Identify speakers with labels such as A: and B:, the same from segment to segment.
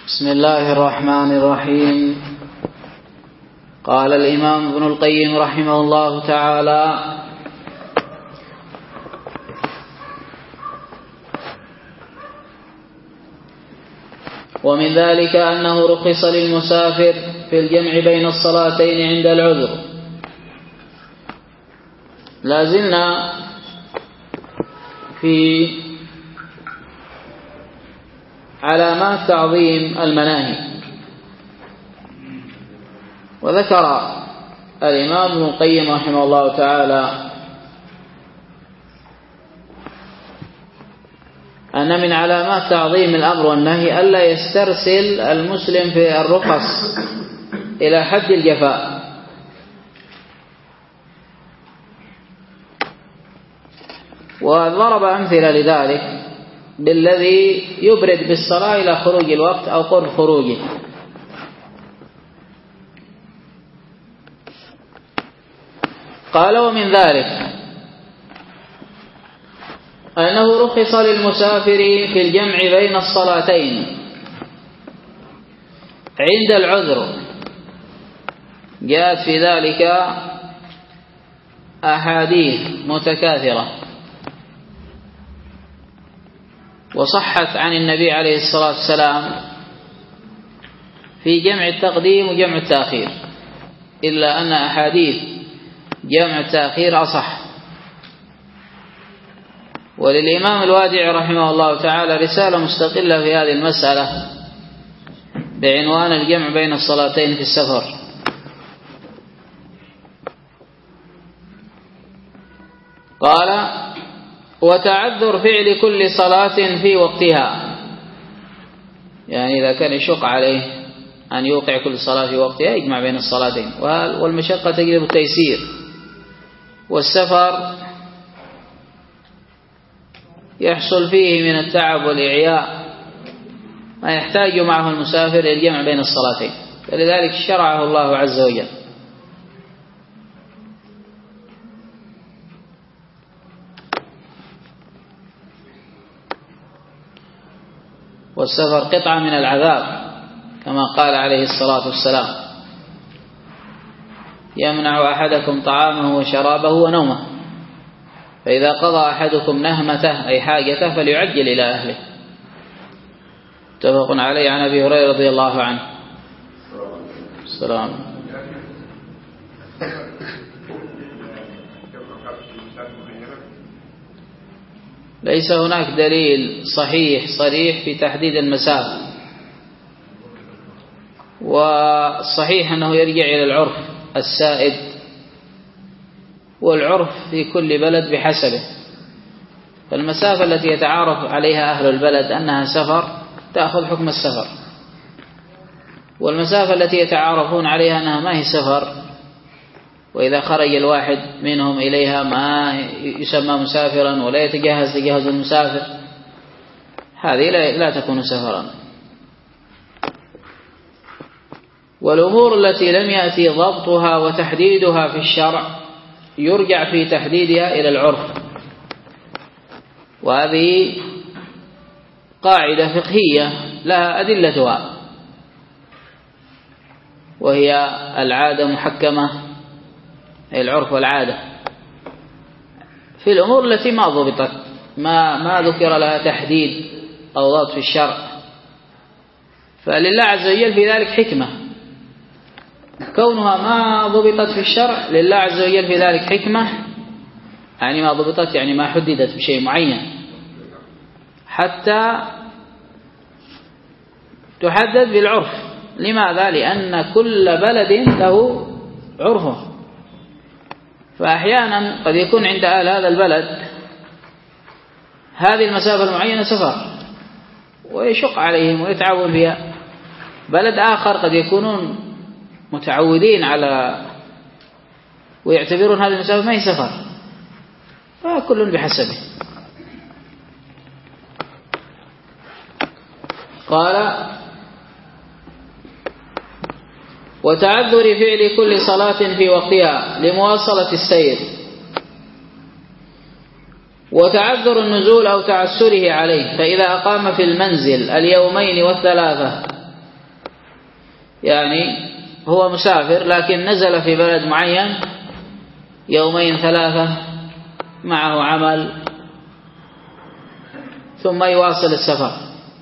A: بسم الله الرحمن الرحيم. قال الإمام ابن القيم رحمه الله تعالى: ومن ذلك أنه رخص للمسافر في الجمع بين الصلاتين عند العذر. لازلنا في علامات تعظيم المناهي، وذكر الإمام ابن القيم رحمه الله تعالى أن من علامات تعظيم الأمر والنهي ألا يسترسل المسلم في الرخص إلى حد الجفاء، وضرب أمثلة لذلك بالذي يبرد بالصلاة إلى خروج الوقت أو قرب خروجه. قال: ومن ذلك أنه رخص للمسافر في الجمع بين الصلاتين عند العذر. جاءت في ذلك أحاديث متكاثرة وصحت عن النبي عليه الصلاة والسلام في جمع التقديم وجمع التأخير، إلا أن أحاديث جمع التأخير أصح. وللإمام الوادع رحمه الله تعالى رسالة مستقلة في هذه المسألة بعنوان الجمع بين الصلاتين في السفر. قال: وتعذر فعل كل صلاة في وقتها، يعني إذا كان يشق عليه أن يوقع كل صلاة في وقتها يجمع بين الصلاتين، والمشقة تجلب التيسير، والسفر يحصل فيه من التعب والإعياء ما يحتاج معه المسافر إلى الجمع بين الصلاتين، فلذلك شرعه الله عز وجل. والسفر قطعة من العذاب كما قال عليه الصلاة والسلام: يمنع أحدكم طعامه وشرابه ونومه، فإذا قضى أحدكم نهمته أي حاجته فليعجل إلى أهله. متفق عليه عن أبي هريرة رضي الله عنه. السلام. ليس هناك دليل صريح في تحديد المسافة، والصحيح أنه يرجع إلى العرف السائد، والعرف في كل بلد بحسبه. فالمسافة التي يتعارف عليها أهل البلد أنها سفر تأخذ حكم السفر، والمسافة التي يتعارفون عليها أنها ما هي سفر، وإذا خرج الواحد منهم إليها ما يسمى مسافرا ولا يتجهز تجهز المسافر، هذه لا تكون سفرا. والأمور التي لم يأتي ضبطها وتحديدها في الشرع يرجع في تحديدها إلى العرف، وهذه قاعدة فقهية لها أدلتها، وهي العادة محكمة، أي العرف والعادة، في الأمور التي ما ضبطت ما ذكر لها تحديد أو ضبط في الشرع، فلله عز وجل في ذلك حكمة، كونها ما ضبطت في الشرع لله عز وجل في ذلك حكمة، يعني ما ضبطت يعني ما حددت بشيء معين حتى تحدد بالعرف. لماذا؟ لأن كل بلد له عرفه، فأحيانا قد يكون عند أهل هذا البلد هذه المسافة المعينة سفر ويشق عليهم ويتعبون فيها، بلد آخر قد يكونون متعودين على ويعتبرون هذه المسافة ما هي سفر، فكل بحسبه. قال: وتعذر فعل كل صلاة في وقتها لمواصلة السير، وتعذر النزول أو تعسره عليه، فإذا أقام في المنزل اليومين والثلاثة يعني هو مسافر لكن نزل في بلد معين يومين ثلاثة معه عمل ثم يواصل السفر،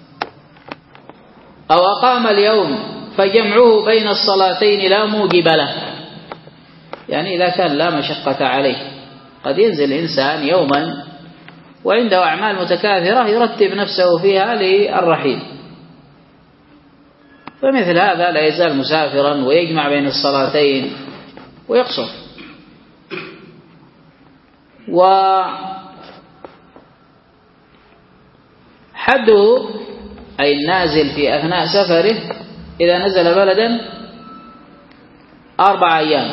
A: أو أقام اليوم فجمعه بين الصلاتين لا موجب له، يعني إذا كان لا مشقة عليه، قد ينزل إنسان يوما وعنده أعمال متكاثرة يرتب نفسه فيها للرحيل، فمثل هذا لا يزال مسافرا ويجمع بين الصلاتين ويقصر. وحده أي النازل في أثناء سفره إذا نزل بلدا 4 أيام،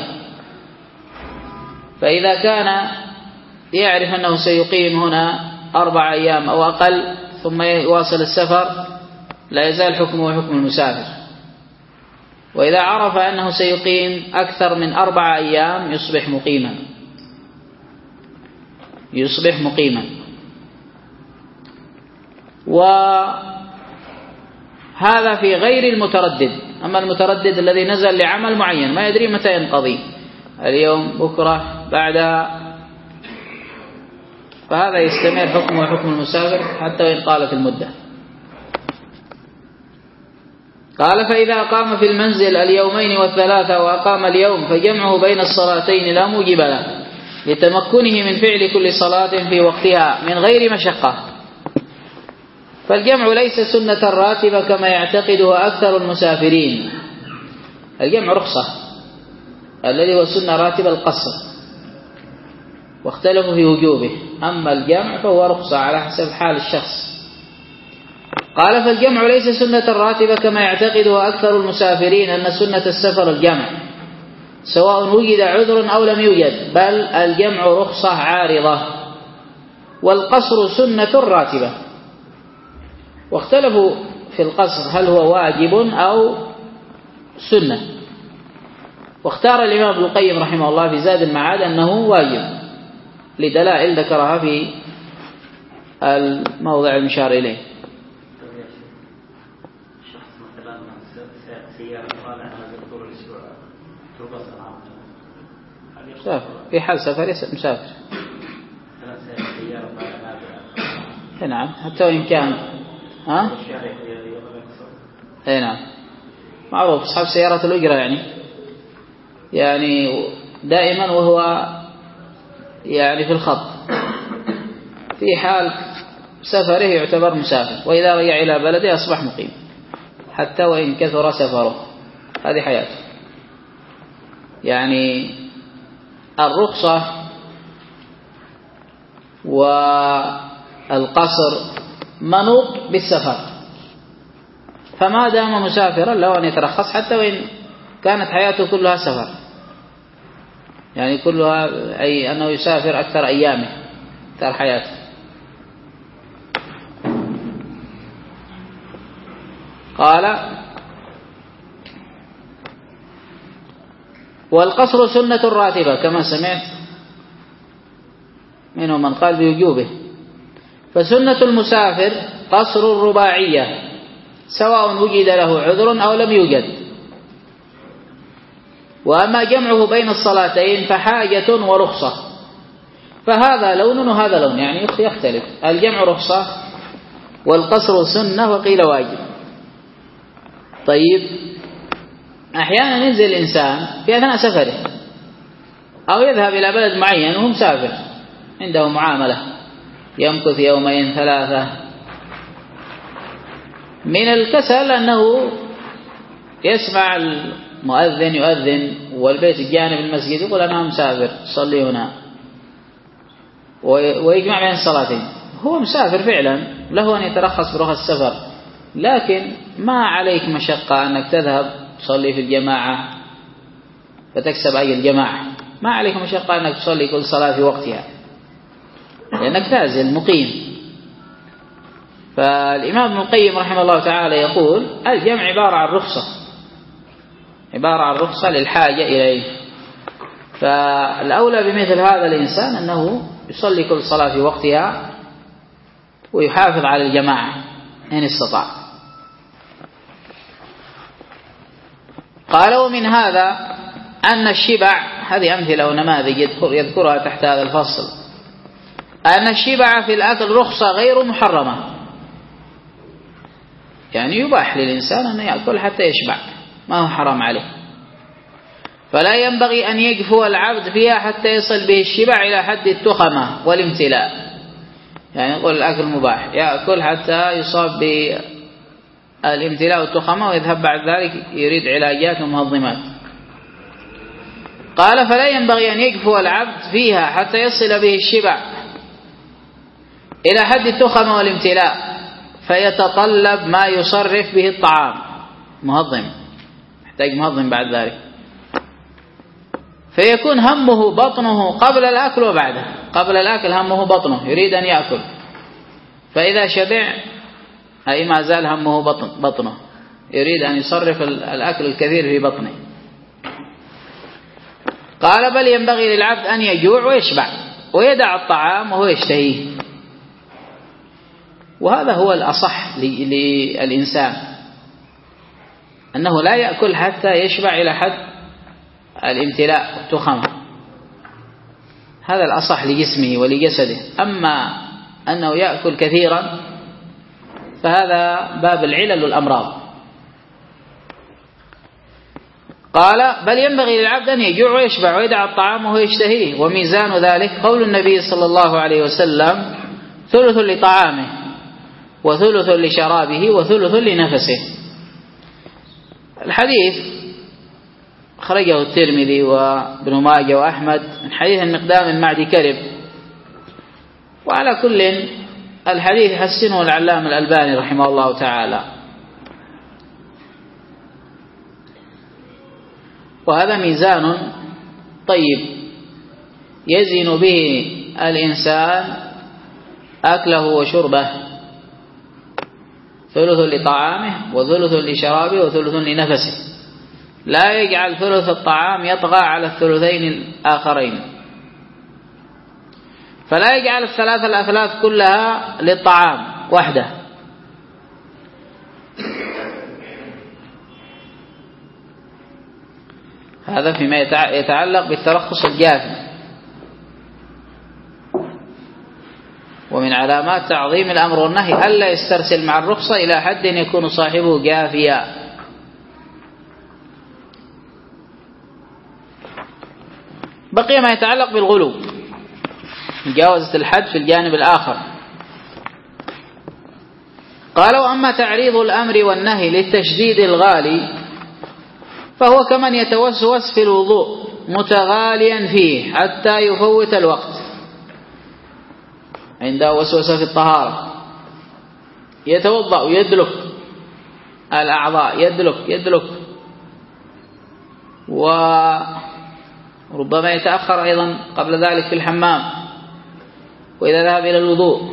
A: فإذا كان يعرف أنه سيقيم هنا 4 أيام أو أقل ثم يواصل السفر لا يزال حكمه حكم المسافر، وإذا عرف أنه سيقيم أكثر من 4 أيام يصبح مقيما. وهذا في غير المتردد. أما المتردد الذي نزل لعمل معين ما يدري متى ينقضي، اليوم بكرة بعدها، فهذا يستمر حكمه حكم المسافر حتى وإن طالت المدة. قال فإذا أقام في المنزل اليومين والثلاثة وأقام اليوم فجمعه بين الصلاتين لا موجب له لتمكنه من فعل كل صلاة في وقتها من غير مشقة، فالجمع ليس سنة راتبة كما يعتقده أكثر المسافرين. الجمع رخصة، الذي هو سنة راتبة القصر، واختلفوا في وجوبه، أما الجمع فهو رخصة على حسب حال الشخص. قال فالجمع ليس سنة راتبة كما يعتقده أكثر المسافرين أن سنة السفر الجمع سواء وجد عذر أو لم يوجد، بل الجمع رخصة عارضة، والقصر سنة راتبة. واختلفوا في القصر هل هو واجب أو سنة، واختار الإمام ابن القيم رحمه الله في زاد المعاد أنه واجب لدلائل ذكرها في الموضع المشار إليه. في حال سفر مسافر، نعم، حتى وإن كان نعم، معروف أصحاب سيارة الأجرة يعني دائما وهو يعني في الخط، في حال سفره يعتبر مسافر، وإذا رجع إلى بلده أصبح مقيم حتى وإن كثر سفره. هذه حياته. يعني الرخصة والقصر منوط بالسفر، فما دام مسافرا له أن يترخص حتى وإن كانت حياته كلها سفر، يعني كلها أي أنه يسافر أكثر أيامه أكثر حياته. قال والقصر سنة راتبة كما سمعت منهم من قال بوجوبه، فسنة المسافر قصر الرباعية سواء وجد له عذر أو لم يوجد. وأما جمعه بين الصلاتين فحاجة ورخصة، فهذا لون وهذا لون، يعني يختلف. الجمع رخصة والقصر سنة وقيل واجب. طيب، أحيانا ينزل الإنسان في أثناء سفره أو يذهب إلى بلد معين وهو مسافر عنده معاملة يمكث يومين ثلاثة، من الكسل أنه يسمع المؤذن يؤذن والبيت الجانب المسجد يقول أنا مسافر صلي هنا ويجمع بين الصلاتين. هو مسافر فعلا، له أن يترخص برخص السفر، لكن ما عليك مشقة أنك تذهب تصلي في الجماعة فتكسب أي الجماعة، ما عليك مشقة أنك تصلي كل صلاة في وقتها لأنك نازل مقيم. فالإمام ابن القيم رحمه الله تعالى يقول الجمع عبارة عن رخصة للحاجة إليه، فالأولى بمثل هذا الإنسان أنه يصلي كل صلاة في وقتها ويحافظ على الجماعة إن استطاع. قال ومن هذا أن الشبع، هذه أمثلة ونماذج يذكرها تحت هذا الفصل، أن الشبع في الأكل رخصة غير محرمة، يعني يباح للإنسان أن يأكل حتى يشبع، ما هو حرام عليه. فلا ينبغي أن يجفو العبد فيها حتى يصل به الشبع إلى حد التخمة والامتلاء، يعني يقول الأكل مباح، يأكل حتى يصاب بالامتلاء والتخمة ويذهب بعد ذلك يريد علاجات ومهضمات. قال فلا ينبغي أن يجفو العبد فيها حتى يصل به الشبع إلى حد التخمة والامتلاء، فيتطلب ما يصرف به الطعام، مهضم، يحتاج مهضم بعد ذلك، فيكون همه بطنه قبل الأكل وبعده. قبل الأكل همه بطنه، يريد أن يأكل، فإذا شبع أي ما زال همه بطنه، يريد أن يصرف الأكل الكثير في بطنه. قال بل ينبغي للعبد أن يجوع ويشبع ويدع الطعام وهو يشتهيه، وهذا هو الأصح للإنسان، أنه لا يأكل حتى يشبع إلى حد الامتلاء والتخمة، هذا الأصح لجسمه ولجسده. أما أنه يأكل كثيرا فهذا باب العلل والأمراض. قال بل ينبغي للعبد أن يجوع ويشبع ويدع الطعام وهو يشتهيه، وميزان ذلك قول النبي صلى الله عليه وسلم ثلث لطعامه وثلث لشرابه وثلث لنفسه. الحديث خرجه الترمذي وابن ماجه وأحمد من حديث المقدام بن معدي كرب، وعلى كل الحديث حسنه العلامة الألباني رحمه الله تعالى. وهذا ميزان طيب يزن به الإنسان أكله وشربه، ثلث لطعامه وثلث لشرابه وثلث لنفسه، لا يجعل ثلث الطعام يطغى على الثلثين الآخرين، فلا يجعل الثلاث الأثلاث كلها للطعام وحده، هذا فيما يتعلق بالترخص الجافي. ومن علامات تعظيم الأمر والنهي ألا يسترسل مع الرخصة إلى حد يكون صاحبه جافيا. بقي ما يتعلق بالغلو، مجاوزة الحد في الجانب الآخر. قال وأما تعريض الأمر والنهي للتشديد الغالي فهو كمن يتوسوس في الوضوء متغاليا فيه حتى يفوت الوقت، عنده وسوسة في الطهارة، يتوضأ ويدلك الأعضاء، يدلك وربما يتأخر أيضا قبل ذلك في الحمام، وإذا ذهب إلى الوضوء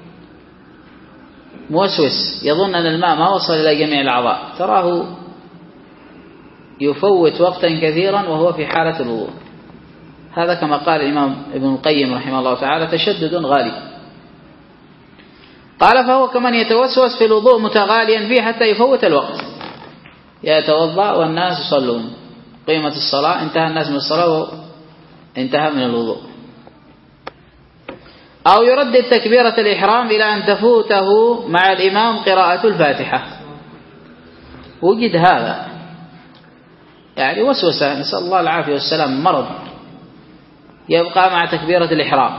A: موسوس يظن أن الماء ما وصل إلى جميع الأعضاء، تراه يفوت وقتا كثيرا وهو في حالة الوضوء. هذا كما قال الإمام ابن القيم رحمه الله تعالى تشدد غالي. قال فهو كمن يتوسوس في الوضوء متغاليا فيه حتى يفوت الوقت، يتوضأ والناس يصلون، قيمة الصلاة، انتهى الناس من الصلاة وانتهى من الوضوء. أو يردد تكبيرة الإحرام إلى أن تفوته مع الإمام قراءة الفاتحة. وجد هذا يعني وسوسة، نسأل الله العافية والسلام، مرض يبقى مع تكبيرة الإحرام،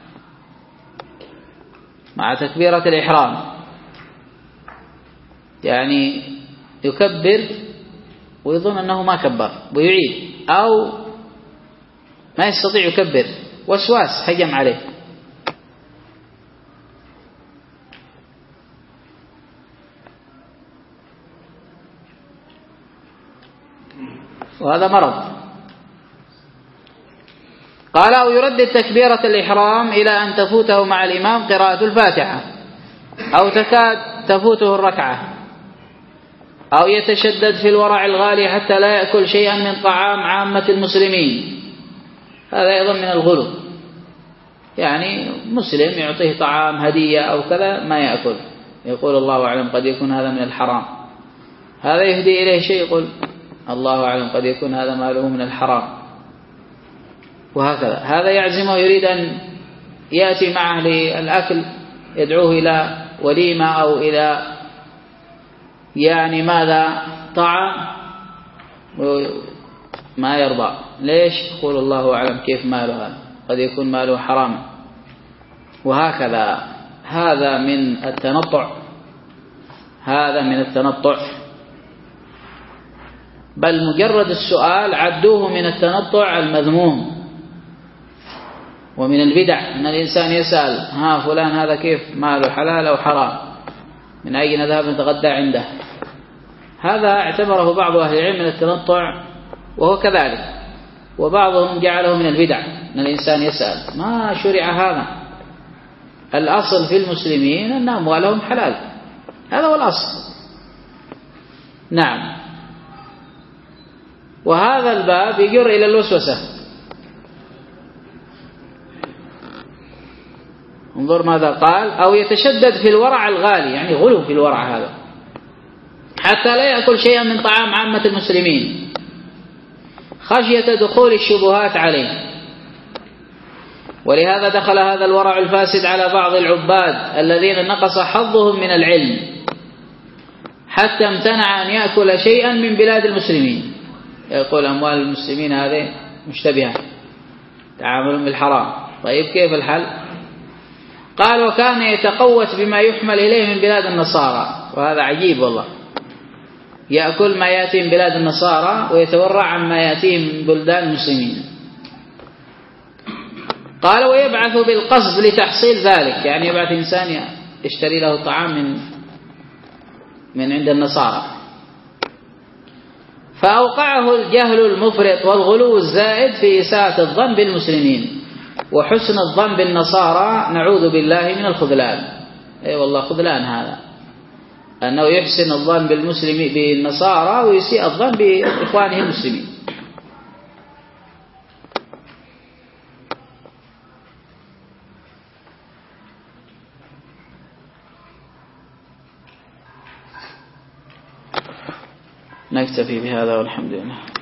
A: مع تكبيرة الإحرام يعني يكبر ويظن أنه ما كبر ويعيد، أو ما يستطيع يكبر، وسواس هجم عليه. وهذا مرض. قال أو يردد تكبيرة الإحرام إلى أن تفوته مع الإمام قراءة الفاتحة، أو تكاد تفوته الركعة، أو يتشدد في الورع الغالي حتى لا يأكل شيئا من طعام عامة المسلمين، هذا أيضا من الغلو، يعني مسلم يعطيه طعام هدية أو كذا ما يأكل، يقول الله أعلم قد يكون هذا من الحرام، هذا يهدي إليه شيء يقول الله أعلم، قد يكون هذا ماله من الحرام، وهكذا. هذا يعزمه يريد أن يأتي معه للأكل، يدعوه إلى وليمة أو إلى يعني ماذا طعام، ما يرضى. ليش؟ يقول الله أعلم كيف ماله هذا، قد يكون ماله حرام، وهكذا. هذا من التنطع، هذا من التنطع، بل مجرد السؤال عدوه من التنطع المذموم ومن البدع. أن الإنسان يسأل ها فلان هذا كيف ماله، حلال أو حرام، من أي نذهب نتغدى عنده. هذا اعتبره بعض أهل العلم من التنطع، وهو كذلك. وبعضهم جعله من البدع أن الإنسان يسأل. ما شرع هذا. الأصل في المسلمين أن أموالهم حلال، هذا هو الأصل. نعم. وهذا الباب يجر إلى الوسوسة. انظر ماذا قال: أو يتشدد في الورع الغالي، يعني غلو في الورع هذا، حتى لا يأكل شيئا من طعام عامة المسلمين خشية دخول الشبهات عليه. ولهذا دخل هذا الورع الفاسد على بعض العباد الذين نقص حظهم من العلم حتى امتنع أن يأكل شيئا من بلاد المسلمين. يقول أموال المسلمين هذه مشتبهة، تعامل بالحرام. طيب كيف الحل؟ قال: وكان يتقوت بما يحمل إليه من بلاد النصارى. وهذا عجيب والله، يأكل ما يأتي من بلاد النصارى ويتورع عما يأتيه من بلدان المسلمين. قال: ويبعث بالقصد لتحصيل ذلك، يعني يبعث إنسان يشتري له طعام من عند النصارى. فأوقعه الجهل المفرط والغلو الزائد في إساءة الظن بالمسلمين وحسن الظن بالنصارى، نعوذ بالله من الخذلان. أي والله خذلان هذا، أنه يحسن الظن بالنصارى ويسيء الظن بإخوانه المسلمين. نكتفي بهذا والحمد لله.